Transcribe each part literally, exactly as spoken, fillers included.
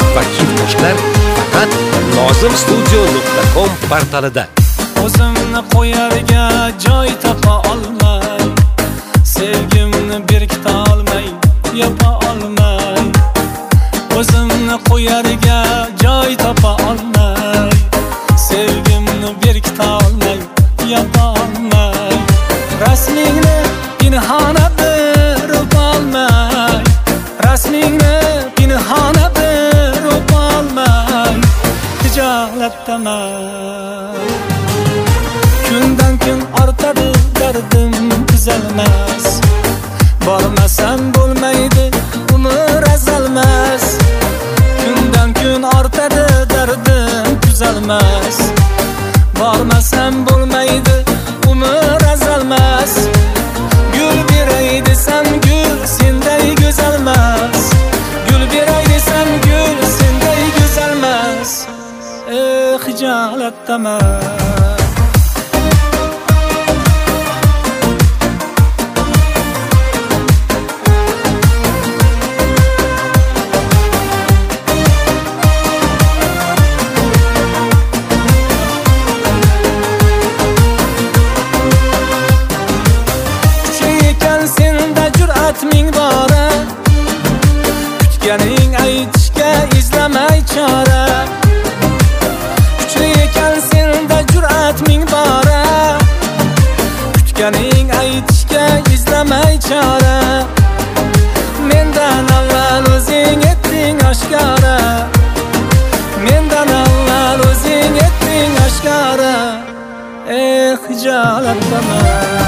va hit qo'shiqlar faqat nozim studio nuqta com portalida. O'zimni qo'yarga joy topa olmay, sevgimni berkita olmay, yopa olmay. O'zimni qo'yarga joy topa olmay, sevgimni berkita olmay, yopa olmay. Rasmingni pinhona bir o'polmay, rasmingni pinhona bir o'polmay, hijolatdaman. Kundan kun ortadi dardim tuzalmas, bormasam bo'lmaydi umr azalmas. Kundan kun ortadi dardim tuzalmas, bormasam bo'lmaydi umr azalmas. Gul beray desam gul senday go'zalmas, gul beray desam gul senday go'zalmas. Eh, hijolatdaman. Ming bora kutganing aytishga izlamay chora. Kuchli ekan senda jur'at ming bora, kutganing aytishga izlamay chora. Mendan avval o'zing etding oshkora, mendan avval o'zing etding oshkora. Eh, hijolatdaman.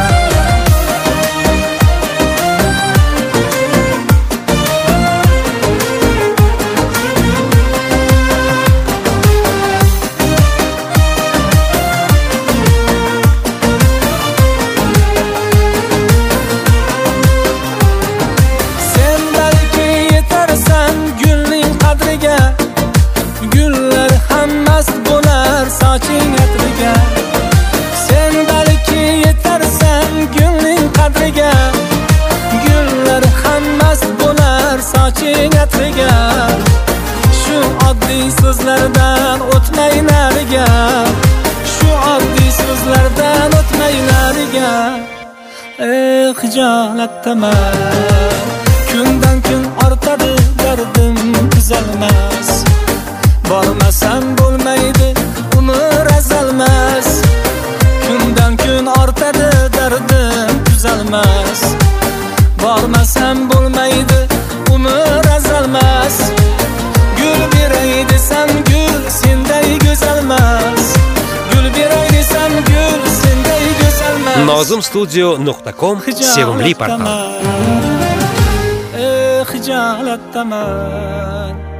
Gullar hammas bo'lar soching atriga. Sen balki yetarsan gulning qadriga, gullar hammas bo'lar soching atriga. Shu oddiy so'zlardan o'tmay nariga, shu oddiy so'zlardan o'tmay nariga. Eh, hijolatdaman. Kundan kun ortadi dardim tuzalmas, bormasam bo'lmaydi umr azalmas. Kundan kun ortadi dardim tuzalmas, bormasam bo'lmaydi umr azalmas. Gul beray desam gul senday go'zalmas, gul beray desam gul senday go'zalmas. nozim studio nuqta com sevimli portal. Eh, hijolatdaman.